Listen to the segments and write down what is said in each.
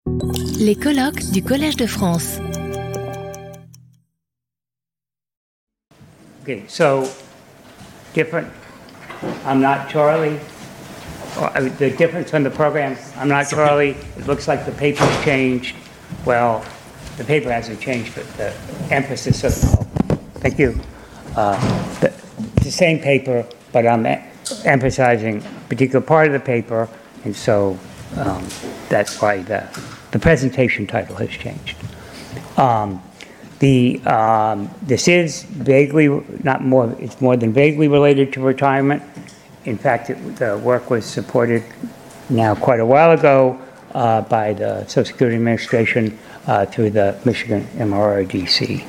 Les colloques du Collège de France. Okay, so different. I'm not Charlie. The difference in the program, I'm not Charlie. It looks like the paper's changed. Well, the paper hasn't changed, but the emphasis of thank you. The same paper, but I'm emphasizing a particular part of the paper, and so that's why the presentation title has changed. This is vaguely, it's more than vaguely related to retirement. In fact, the work was supported now quite a while ago by the Social Security Administration through the Michigan MRRDC.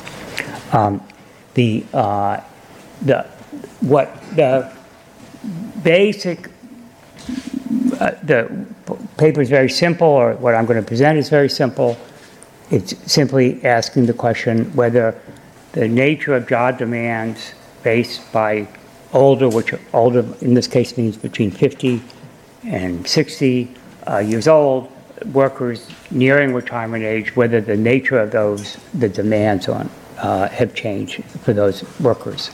The paper is very simple, or what I'm going to present is very simple. It's simply asking the question whether the nature of job demands faced by older, which older in this case means between 50 and 60 years old, workers nearing retirement age, whether the nature of the demands on have changed for those workers.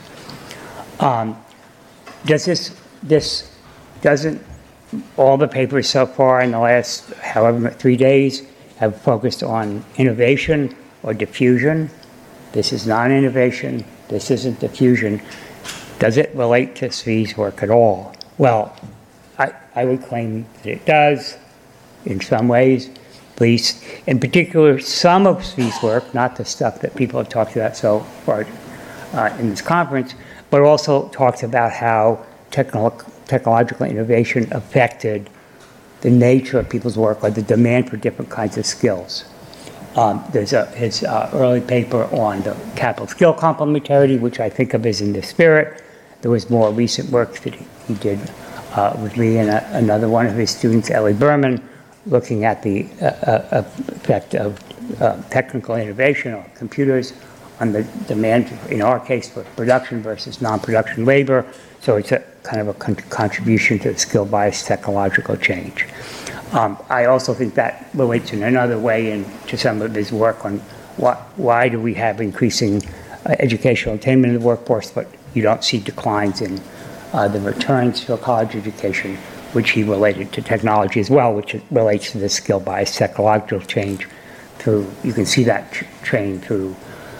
Doesn't all the papers so far in the last, 3 days have focused on innovation or diffusion? This is not innovation. This isn't diffusion. Does it relate to Zvi's work at all? Well, I would claim that it does in some ways, at least. In particular, some of Zvi's work, not the stuff that people have talked about so far in this conference, but also talks about how technological innovation affected the nature of people's work or the demand for different kinds of skills. There's his early paper on the capital skill complementarity, which I think of as in the spirit. There was more recent work that he did with me and another one of his students, Ellie Berman, looking at the effect of technical innovation or computers on the demand, in our case, for production versus non-production labor. So it's a kind of a contribution to the skill-biased technological change. I also think that relates in another way into some of his work on why do we have increasing educational attainment in the workforce, but you don't see declines in the returns to a college education, which he related to technology as well, which relates to the skill-biased technological change through, you can see that train through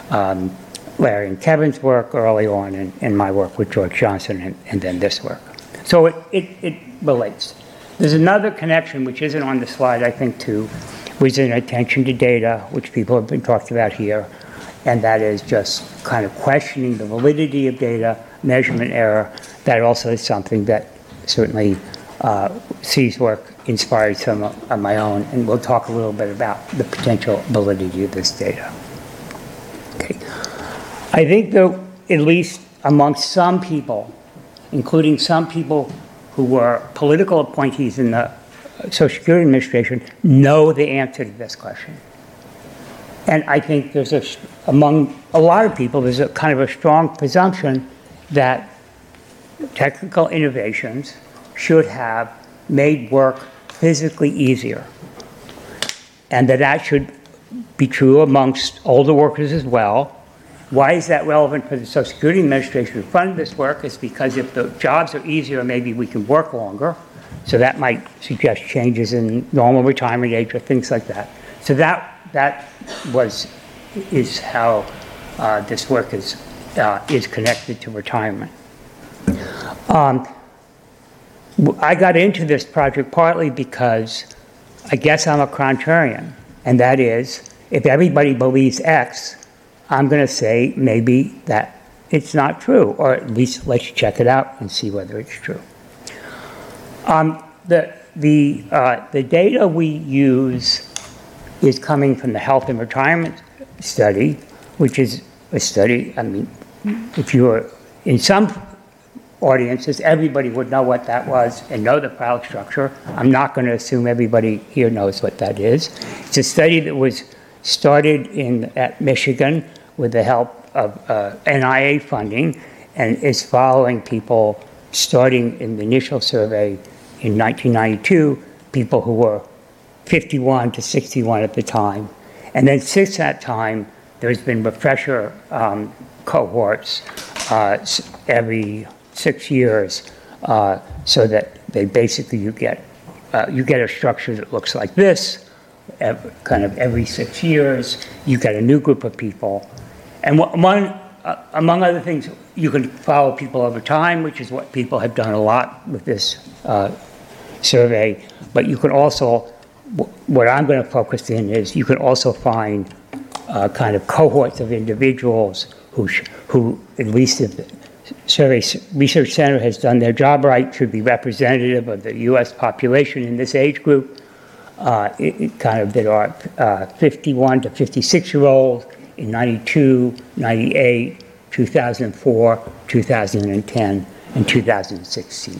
Larry and Kevin's work early on and my work with George Johnson and then this work. So it relates. There's another connection which isn't on the slide, I think, too, which is an attention to data, which people have been talking about here, and that is just kind of questioning the validity of data, measurement error. That also is something that certainly Zvi's work inspired some of my own, and we'll talk a little bit about the potential validity of this data. Okay. I think that at least amongst some people, including some people who were political appointees in the Social Security Administration, know the answer to this question. And I think there's among a lot of people, there's a kind of a strong presumption that technical innovations should have made work physically easier. And that should be true amongst older workers as well. Why is that relevant for the Social Security Administration to fund this work? Is because if the jobs are easier, maybe we can work longer. So that might suggest changes in normal retirement age or things like that. So that is how this work is connected to retirement. I got into this project partly because I guess I'm a contrarian, and that is, if everybody believes X, I'm going to say maybe that it's not true, or at least let's check it out and see whether it's true. The data we use is coming from the Health and Retirement Study, which is a study, I mean, if you were in some audiences, everybody would know what that was and know the file structure. I'm not going to assume everybody here knows what that is. It's a study that was started at Michigan with the help of NIA funding and is following people starting in the initial survey in 1992, people who were 51 to 61 at the time. And then since that time, there's been refresher cohorts every 6 years, so that they basically, you get a structure that looks like this, kind of every 6 years, you get a new group of people. And among other things, you can follow people over time, which is what people have done a lot with this survey. But you can also, what I'm going to focus in is, you can also find kind of cohorts of individuals who, at least if the Survey Research Center has done their job right, should be representative of the U.S. population in this age group. That are 51 to 56-year-olds in 92, 98, 2004, 2010, and 2016.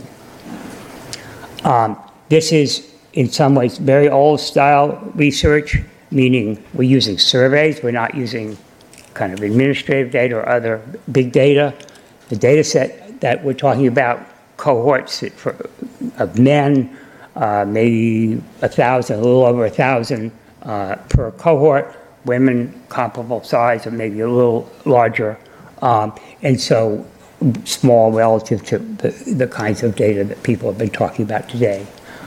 This is, in some ways, very old-style research, meaning we're using surveys. We're not using kind of administrative data or other big data. The data set that we're talking about, cohorts of men, maybe 1,000, a little over 1,000 per cohort, women comparable size or maybe a little larger, and so small relative to the kinds of data that people have been talking about today.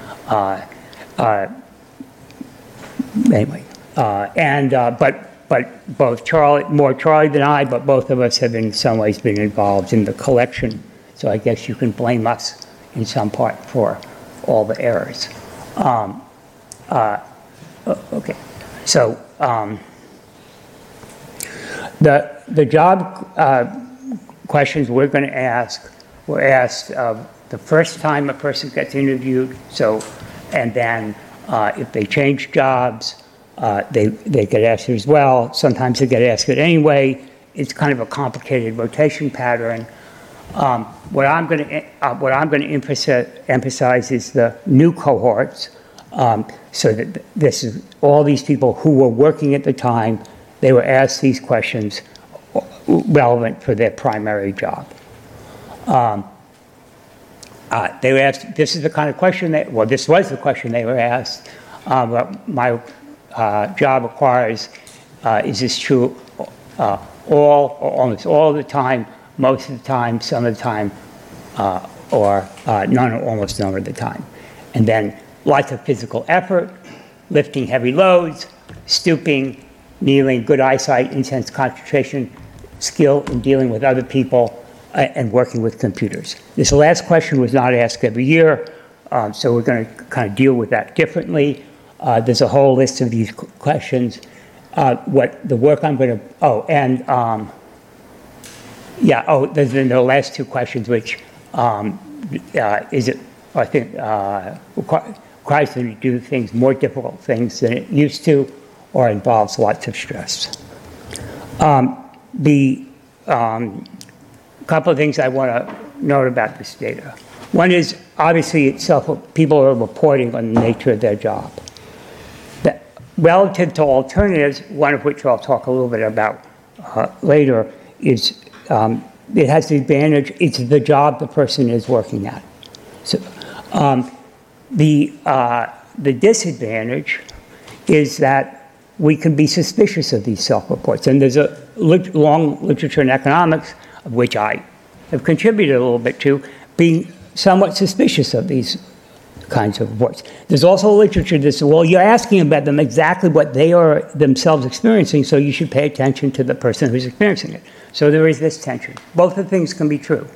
But both Charlie than I, but both of us have in some ways been involved in the collection, so I guess you can blame us in some part for all the errors. Okay, so the job questions we're going to ask were asked the first time a person gets interviewed. So, and then if they change jobs, they get asked as well. Sometimes they get asked it anyway. It's kind of a complicated rotation pattern. What I'm going to emphasize is the new cohorts, so that this is all these people who were working at the time. They were asked these questions relevant for their primary job. They were asked. This is the kind of question this was the question they were asked. My job requires, is this true all or almost all the time, most of the time, some of the time, or none or almost none of the time? And then lots of physical effort, lifting heavy loads, stooping, kneeling, good eyesight, intense concentration, skill in dealing with other people, and working with computers. This last question was not asked every year, so we're going to kind of deal with that differently. There's a whole list of these questions. What the work I'm going to, there's the last two questions, which is it, I think, requires them to do things, more difficult things than it used to, or involves lots of stress. Couple of things I want to note about this data. One is, obviously, people are reporting on the nature of their job. Relative to alternatives, one of which I'll talk a little bit about later, is it has the advantage, it's the job the person is working at. So the disadvantage is that we can be suspicious of these self-reports. And there's a long literature in economics, of which I have contributed a little bit to, being somewhat suspicious of these kinds of reports. There's also literature that says, well, you're asking about them exactly what they are themselves experiencing, so you should pay attention to the person who's experiencing it. So there is this tension. Both of the things can be true.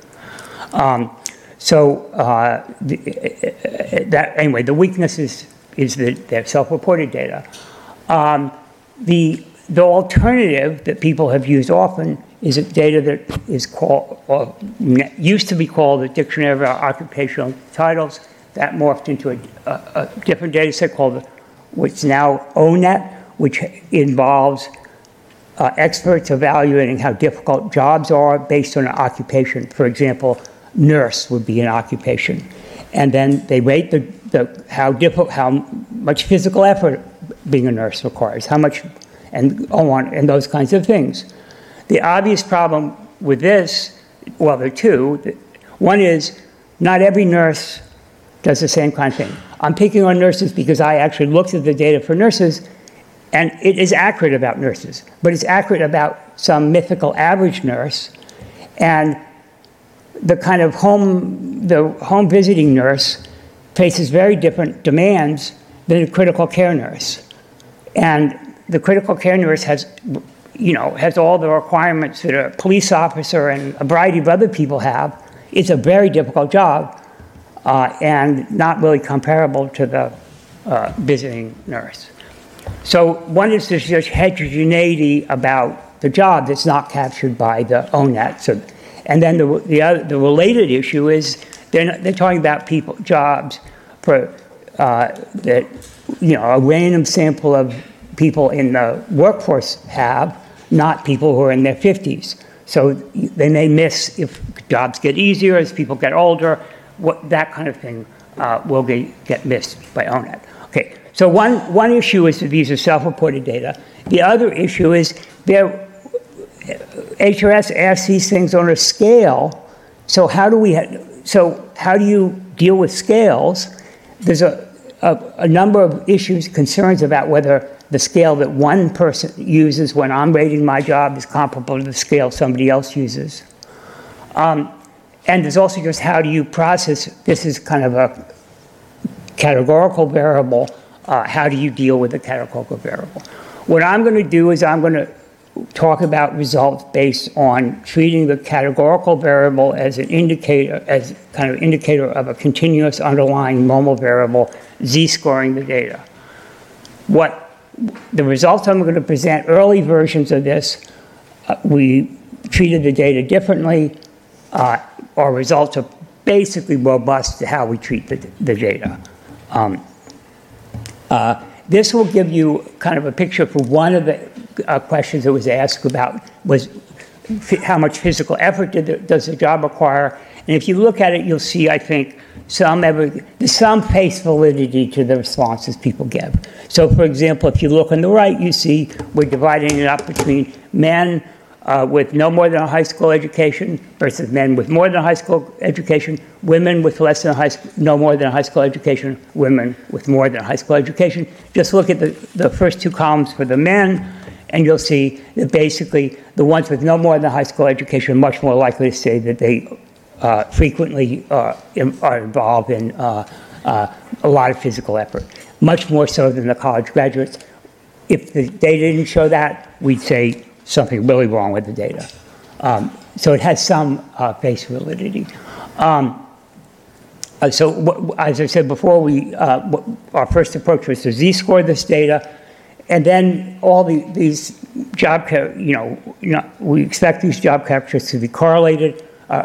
Anyway, the weakness is the self-reported data. The alternative that people have used often is a data that is called, or used to be called, the Dictionary of Occupational Titles. That morphed into a different data set called, what's now ONET, which involves experts evaluating how difficult jobs are based on an occupation. For example, nurse would be an occupation. And then they rate how much physical effort being a nurse requires, how much, and on, and those kinds of things. The obvious problem with this, well, there are two. One is not every nurse does the same kind of thing. I'm picking on nurses because I actually looked at the data for nurses, and it is accurate about nurses, but it's accurate about some mythical average nurse, and the kind of home visiting nurse faces very different demands than a critical care nurse. And the critical care nurse has all the requirements that a police officer and a variety of other people have. It's a very difficult job and not really comparable to the visiting nurse. So one is there's just heterogeneity about the job that's not captured by the ONET. So, and then the related issue is they're talking about jobs for that a random sample of people in the workforce have, not people who are in their 50s. So they may miss if jobs get easier as people get older. That kind of thing will get missed by ONET. Okay, so one issue is that these are self-reported data. The other issue is HRS asks these things on a scale. So how do you deal with scales? There's a number of concerns about whether the scale that one person uses when I'm rating my job is comparable to the scale somebody else uses. And there's also just how do you process, this is kind of a categorical variable, how do you deal with the categorical variable? What I'm going to do is I'm going to talk about results based on treating the categorical variable as an indicator, as kind of indicator of a continuous underlying normal variable, z-scoring the data. The results I'm going to present, early versions of this, we treated the data differently. Our results are basically robust to how we treat the data. This will give you kind of a picture for one of the questions that was asked about was how much physical effort does the job require? And if you look at it, you'll see, I think, there's some face validity to the responses people give. So, for example, if you look on the right, you see we're dividing it up between men with no more than a high school education versus men with more than a high school education, women with less than no more than a high school education, women with more than a high school education. Just look at the first two columns for the men, and you'll see that basically the ones with no more than a high school education are much more likely to say that they frequently are involved in a lot of physical effort, much more so than the college graduates. If the data didn't show that, we'd say something really wrong with the data. So it has some face validity. So as I said before, our first approach was to z-score this data, and then all these we expect these job captures to be correlated.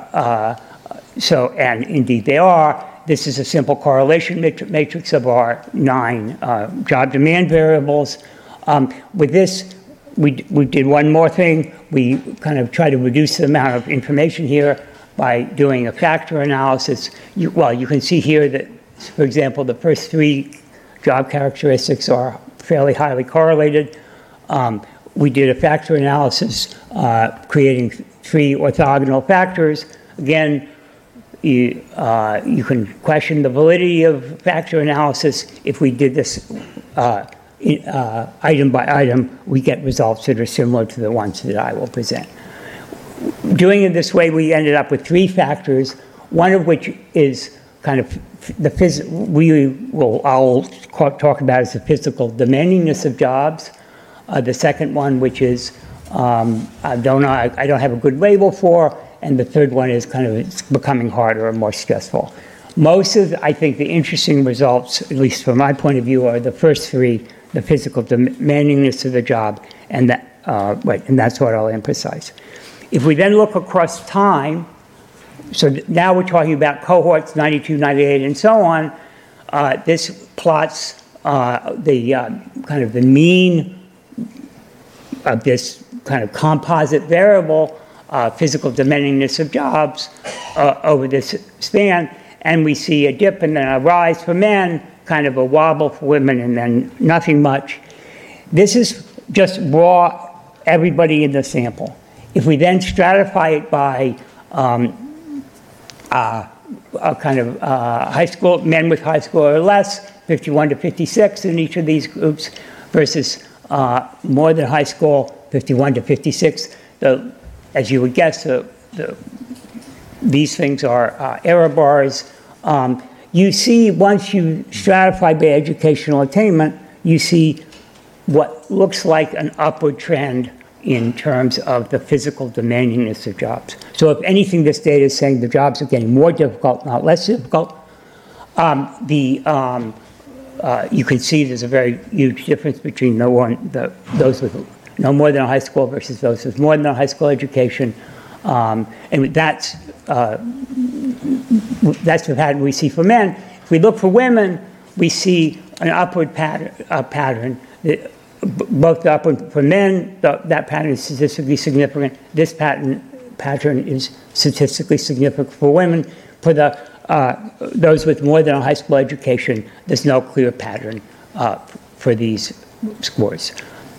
And indeed they are. This is a simple correlation matrix of our 9 job demand variables. With this, we did one more thing. We kind of tried to reduce the amount of information here by doing a factor analysis. You can see here that, for example, the first 3 job characteristics are fairly highly correlated. We did a factor analysis creating 3 orthogonal factors. Again, you can question the validity of factor analysis. If we did this item by item, we get results that are similar to the ones that I will present. Doing it this way, we ended up with 3 factors, one of which is kind of I'll talk about as the physical demandingness of jobs. The second one, which is I don't have a good label for, and the third one is kind of it's becoming harder and more stressful. Most of, I think, the interesting results, at least from my point of view, are the first 3, the physical demandingness of the job, and that's what I'll emphasize. If we then look across time, so now we're talking about cohorts 92, 98, and so on. This plots kind of the mean of this kind of composite variable, physical demandingness of jobs over this span, and we see a dip and then a rise for men, kind of a wobble for women, and then nothing much. This is just raw everybody in the sample. If we then stratify it by high school, men with high school or less, 51 to 56 in each of these groups, versus more than high school, 51 to 56. As you would guess, these things are error bars. You see, once you stratify by educational attainment, you see what looks like an upward trend in terms of the physical demandingness of jobs. So if anything, this data is saying the jobs are getting more difficult, not less difficult. You can see there's a very huge difference between those with no more than a high school versus those with more than a high school education. And that's the pattern we see for men. If we look for women, we see an upward pattern. Both the upward for men, that pattern is statistically significant. This pattern is statistically significant for women. For those with more than a high school education, there's no clear pattern for these scores.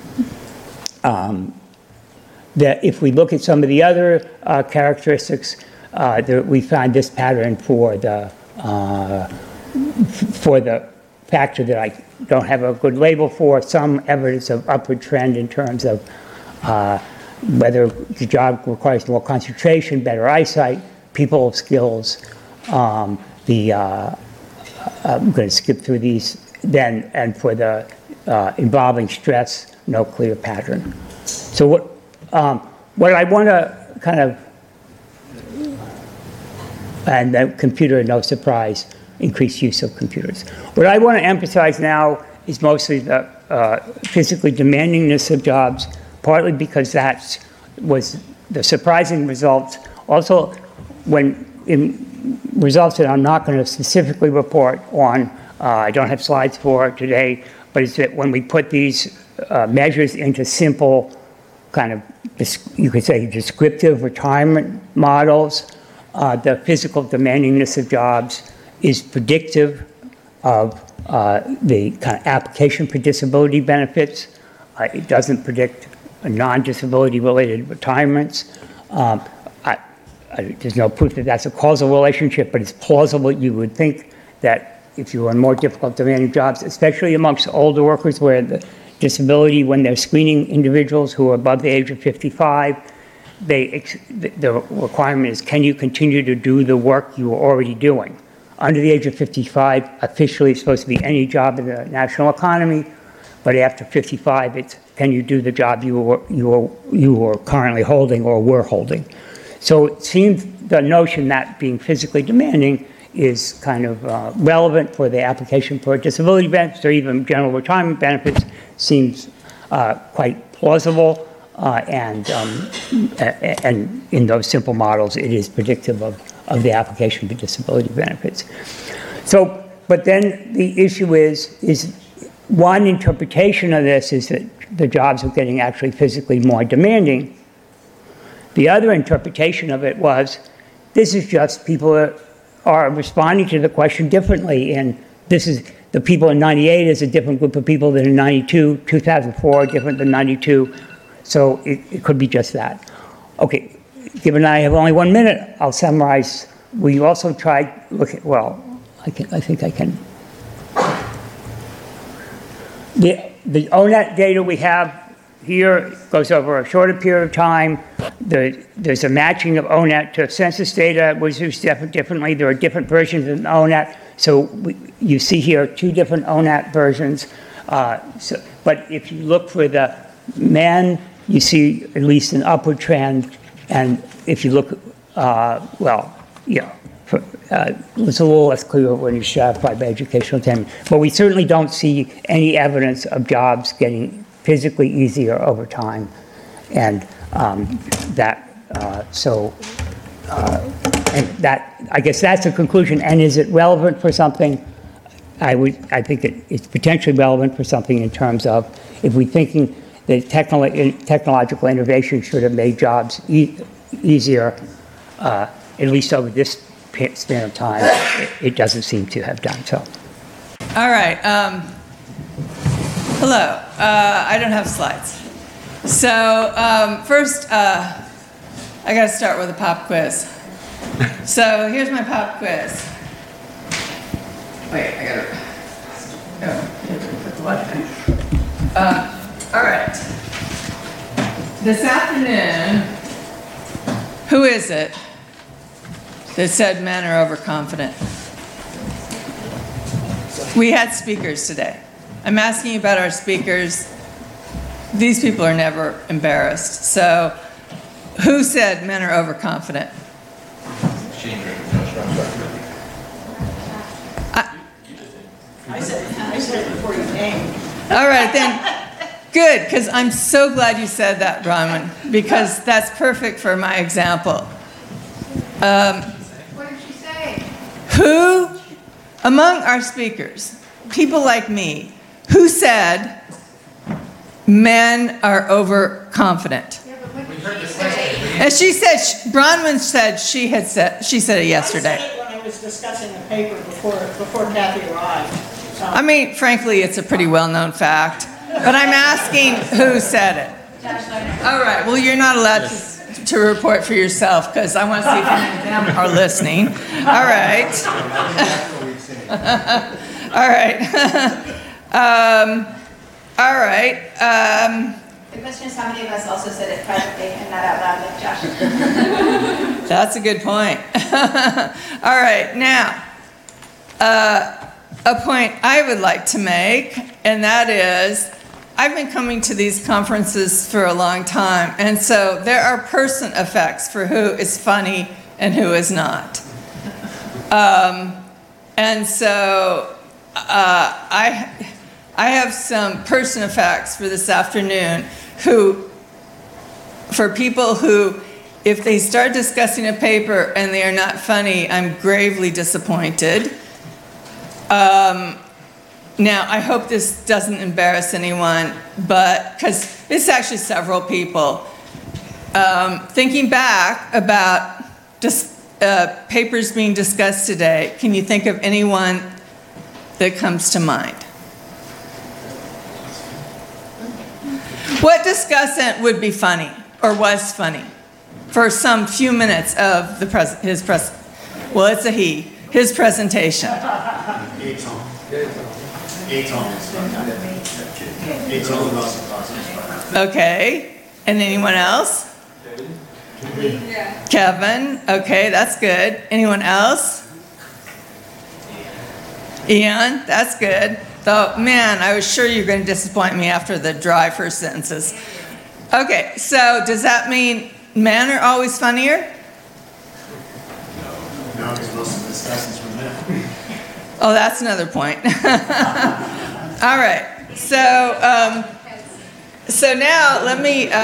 If we look at some of the other characteristics, we find this pattern for the factor that I don't have a good label for, some evidence of upward trend in terms of whether the job requires more concentration, better eyesight, people skills. I'm going to skip through these then, and for the involving stress, no clear pattern. So what I want to kind of, and the computer, no surprise, increased use of computers. What I want to emphasize now is mostly the physically demandingness of jobs, partly because that was the surprising results. Also, in results that I'm not going to specifically report on, I don't have slides for today, but it's that when we put these measures into simple kind of, you could say, descriptive retirement models, the physical demandingness of jobs is predictive of the kind of application for disability benefits. It doesn't predict non-disability related retirements. There's no proof that that's a causal relationship, but it's plausible. You would think that if you were in more difficult demanding jobs, especially amongst older workers where the disability, when they're screening individuals who are above the age of 55, the requirement is, can you continue to do the work you were already doing? Under the age of 55, officially it's supposed to be any job in the national economy, but after 55, it's can you do the job you were currently holding or were holding? So it seems the notion that being physically demanding is kind of relevant for the application for disability benefits or even general retirement benefits seems quite plausible, and in those simple models, it is predictive of the application for disability benefits. So, but then the issue is one interpretation of this is that the jobs are getting actually physically more demanding. The other interpretation of it was, this is just people are responding to the question differently, and this is the people in 98 is a different group of people than in 92, 2004 different than 92, so it could be just that. Okay, given I have only 1 minute, I'll summarize. We also tried, I think I can. The ONET data we have here goes over a shorter period of time. There's a matching of ONET to census data, which is differently. There are different versions of ONET. So you see here 2 different ONET versions. But if you look for the men, you see at least an upward trend. And if you look, it's a little less clear when you stratify by educational attainment. But we certainly don't see any evidence of jobs getting physically easier over time. And I guess that's a conclusion. And is it relevant for something? I think it's potentially relevant for something in terms of if we're thinking that technological innovation should have made jobs easier, at least over this span of time, it doesn't seem to have done so. All right. Hello. I don't have slides. So first, I got to start with a pop quiz. So here's my pop quiz. Wait, I gotta. Put the button. All right. This afternoon, who is it that said men are overconfident? We had speakers today. I'm asking you about our speakers. These people are never embarrassed. So, who said men are overconfident? I said it before you came. All right, then. Good, because I'm so glad you said that, Bronwyn, because that's perfect for my example. What did she say? Who, among our speakers, people like me, who said men are overconfident? Yeah, but what did she say? And she said, Bronwyn said she said it yesterday. I said it when I was discussing the paper before Kathy arrived. I mean, frankly, it's a pretty well-known fact, but I'm asking who said it. All right, well, you're not allowed to report for yourself, because I want to see if any of them are listening. All right. All right. All right. The question is how many of us also said it privately and not out loud like Josh? That's a good point. All right, now, a point I would like to make, and that is, I've been coming to these conferences for a long time, and so there are person effects for who is funny and who is not. And so I have some person effects for this afternoon for people who, if they start discussing a paper and they are not funny, I'm gravely disappointed. Now, I hope this doesn't embarrass anyone, but because it's actually several people. Thinking back about just papers being discussed today, can you think of anyone that comes to mind? What discussant would be funny or was funny for some few minutes of his presentation? Okay, and anyone else? Kevin, okay, that's good. Anyone else? Ian, that's good. Though, man, I was sure you were going to disappoint me after the dry first sentences. Okay, so does that mean men are always funnier? No, because most of the discussions were men. Oh, that's another point. All right, so now let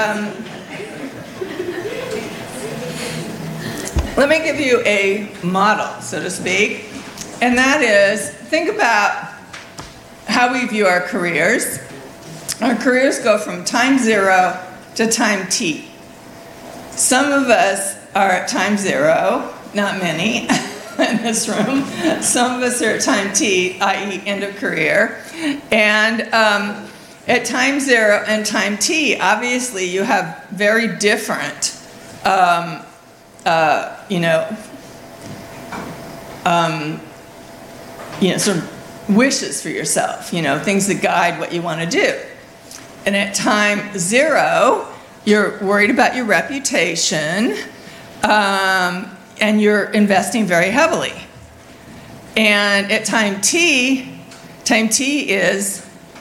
me give you a model, so to speak, and that is, think about how we view our careers. Our careers go from time 0 to time t. Some of us are at time 0, not many in this room. Some of us are at time t, i.e. end of career. And at time 0 and time t, obviously you have very different sort of wishes for yourself, things that guide what you want to do. And at time 0, you're worried about your reputation, and you're investing very heavily. And at time t is,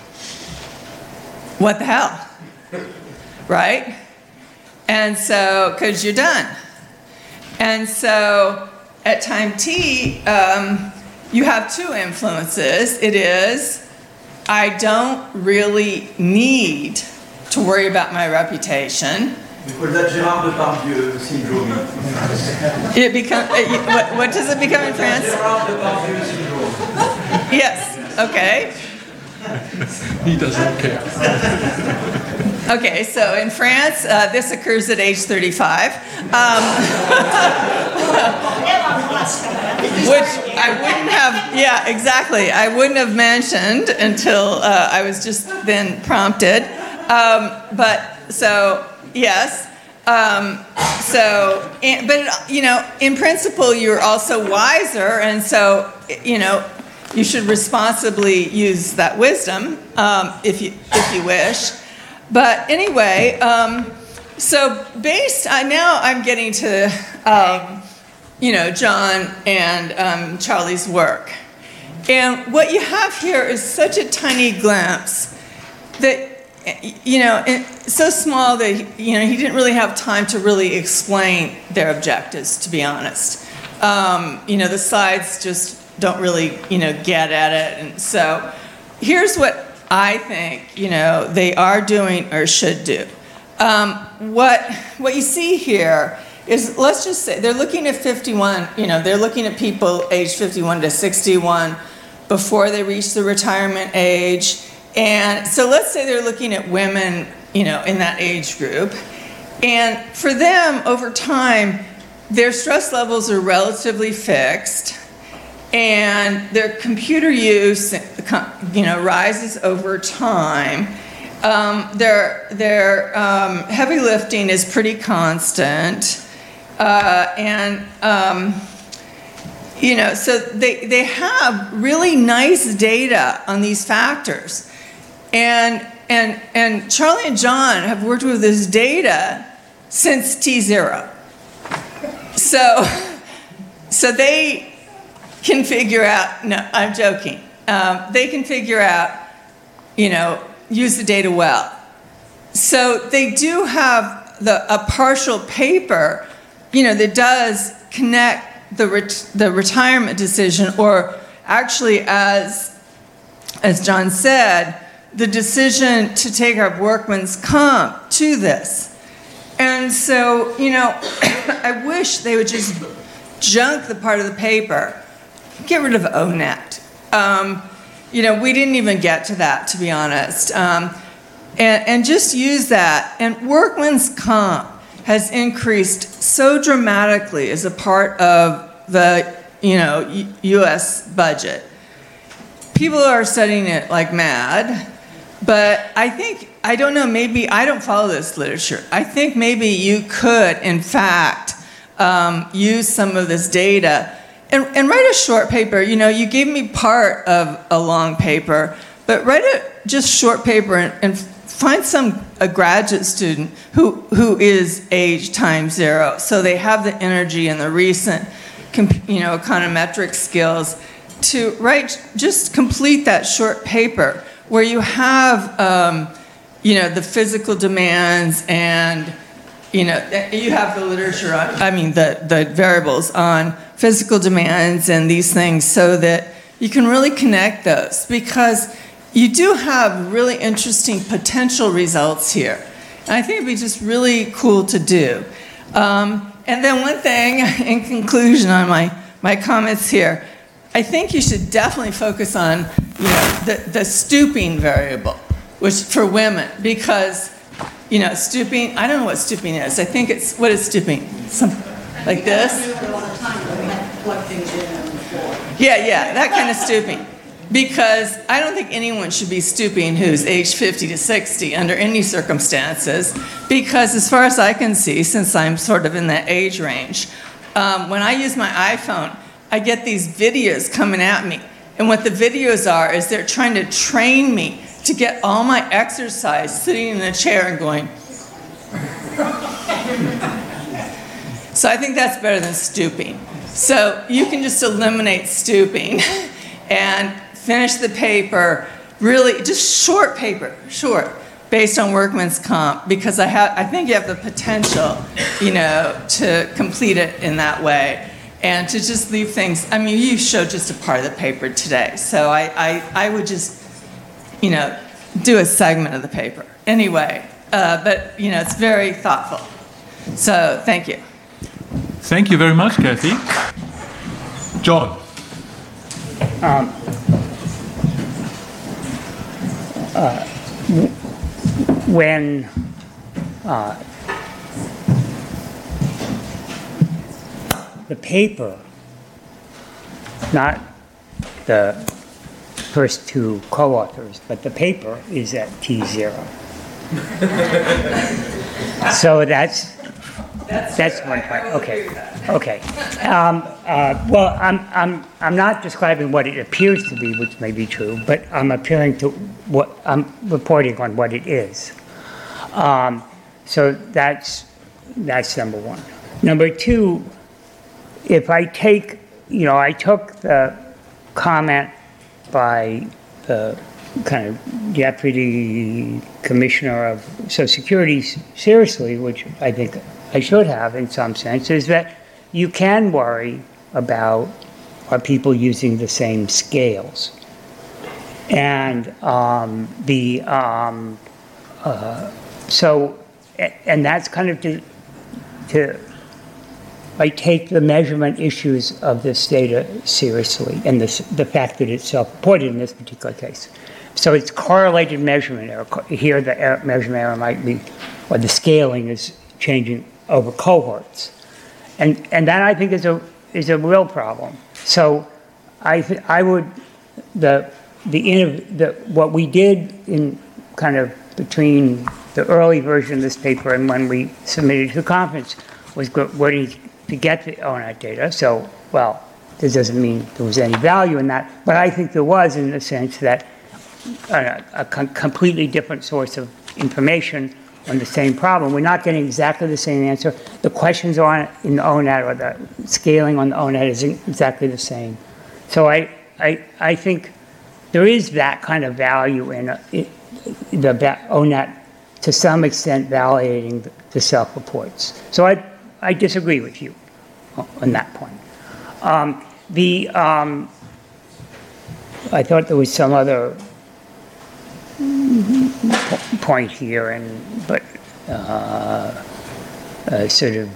what the hell, right? And so, because you're done. And so at time t, you have 2 influences. It is, I don't really need to worry about my reputation. What does it become in France? Yes, okay. He doesn't care. Okay, so in France, this occurs at age 35. Which I wouldn't have, yeah, exactly. I wouldn't have mentioned until I was just then prompted. Yes. But in principle, you're also wiser. And so, you should responsibly use that wisdom if you wish. But anyway, so now I'm getting to, John and Charlie's work. And what you have here is such a tiny glimpse that, so small that, he didn't really have time to really explain their objectives, to be honest. The slides just don't really, get at it. And so here's what I think, they are doing or should do. What you see here is, let's just say, they're looking at 51, they're looking at people aged 51 to 61 before they reach the retirement age. And so let's say they're looking at women, in that age group. And for them, over time, their stress levels are relatively fixed, and their computer use, rises over time. Their heavy lifting is pretty constant, so they have really nice data on these factors, and Charlie and John have worked with this data since T0. So they can figure out, no, I'm joking. They can figure out, use the data well. So they do have a partial paper, that does connect the retirement decision, or actually, as John said, the decision to take up workman's comp to this. And so, I wish they would just junk the part of the paper, get rid of ONET. We didn't even get to that, to be honest. And just use that. And workman's comp has increased so dramatically as a part of the, U.S. budget. People are studying it like mad. But I don't know, maybe, I don't follow this literature. I think maybe you could, in fact, use some of this data and write a short paper. You gave me part of a long paper, but write a just short paper and find a graduate student who is age times 0, so they have the energy and the recent, econometric skills to write, just complete that short paper, where you have, the physical demands and, you have the literature on, the variables on physical demands and these things, so that you can really connect those, because you do have really interesting potential results here. And I think it'd be just really cool to do. And then one thing, in conclusion on my comments here, I think you should definitely focus on, the stooping variable, which for women, because, stooping, I don't know what stooping is. I think it's, what is stooping? Like this? Yeah, that kind of stooping. Because I don't think anyone should be stooping who's age 50 to 60 under any circumstances, because as far as I can see, since I'm sort of in that age range, when I use my iPhone, I get these videos coming at me. And what the videos are is they're trying to train me to get all my exercise sitting in a chair and going. So I think that's better than stooping. So you can just eliminate stooping and finish the paper, really just short paper, based on workman's comp, because I think you have the potential, to complete it in that way. And to just leave things, you showed just a part of the paper today, so I would just, do a segment of the paper. Anyway, but, it's very thoughtful. So, thank you. Thank you very much, Kathy. John. When the paper, not the first two co-authors, but the paper is at T0. So that's That's true. one I point. will agree Okay. with that. Okay. Well, I'm not describing what it appears to be, which may be true, but I'm reporting on what it is. So that's number one. Number two, if I take, I took the comment by the kind of deputy commissioner of Social Security seriously, which I think I should have in some sense, is that you can worry about are people using the same scales. And and that's kind of to I take the measurement issues of this data seriously, and the fact that it's self-reported in this particular case. So it's correlated measurement error. Here the measurement error might be, or the scaling is changing over cohorts. And that I think is a real problem. So I would, what we did in kind of between the early version of this paper and when we submitted to the conference was waiting to get the ONAT data. So, well, this doesn't mean there was any value in that, but I think there was in the sense that a completely different source of information on the same problem. We're not getting exactly the same answer. The questions on in the ONAT or the scaling on the ONAT isn't exactly the same. So I think there is that kind of value in the ONAT to some extent validating the self-reports. So I disagree with you on that point. I thought there was some other point here, but sort of.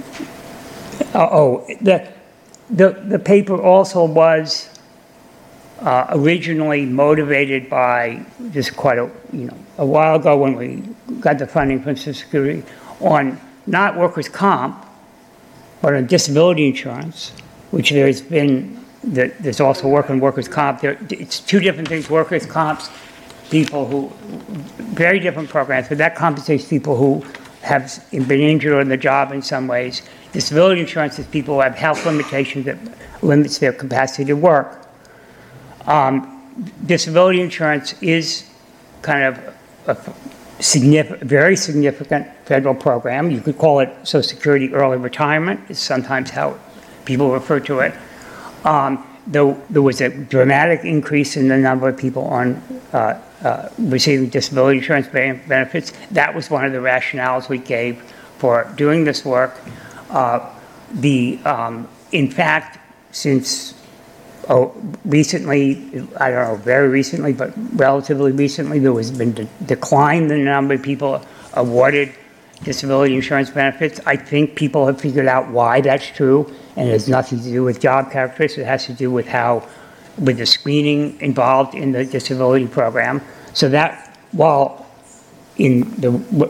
The paper also was originally motivated by just quite a while ago when we got the funding from Social Security on not workers' comp, but on disability insurance, which there's also work on workers' comp. It's two different things. Workers' comp's people who, very different programs, but that compensates people who have been injured on the job in some ways. Disability insurance is people who have health limitations that limits their capacity to work. Disability insurance is kind of a very significant federal program. You could call it Social Security early retirement, is sometimes how people refer to it. There was a dramatic increase in the number of people on receiving disability insurance benefits. That was one of the rationales we gave for doing this work. In fact, since recently, I don't know, very recently, but relatively recently, there has been decline in the number of people awarded disability insurance benefits. I think people have figured out why that's true, and it has nothing to do with job characteristics. It has to do with with the screening involved in the disability program. So that, while in the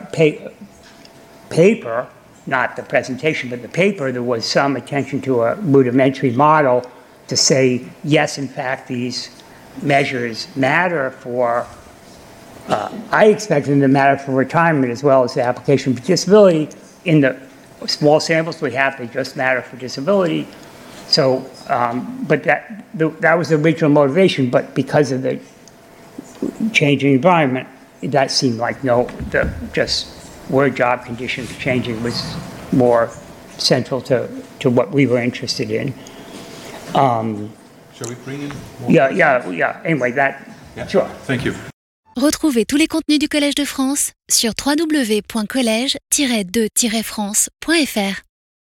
paper, not the presentation, but the paper, there was some attention to a rudimentary model to say, yes, in fact, these measures matter for, I expect them to matter for retirement as well as the application for disability. In the small samples we have, they just matter for disability. So, but that was the original motivation, but because of the changing environment, that seemed like just where job conditions changing was more central to what we were interested in. Shall we bring in more? Yeah. Anyway, sure. Thank you. Retrouvez tous les contenus du Collège de France sur www.collège-2-france.fr.